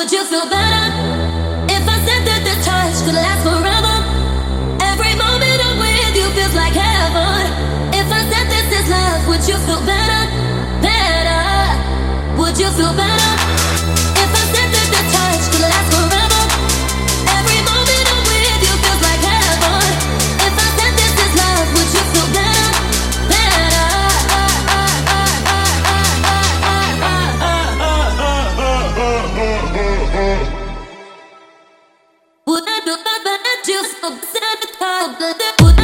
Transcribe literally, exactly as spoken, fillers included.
Would you feel better if I said that the touch could last forever? Every moment I'm with you feels like heaven. If I said this is love, would you feel better? Better. Would you feel better if I said that the touch could last forever? Every moment I'm with you feels like heaven. If I said this is love, would you feel better? Better. Would I do that? Would you feel better?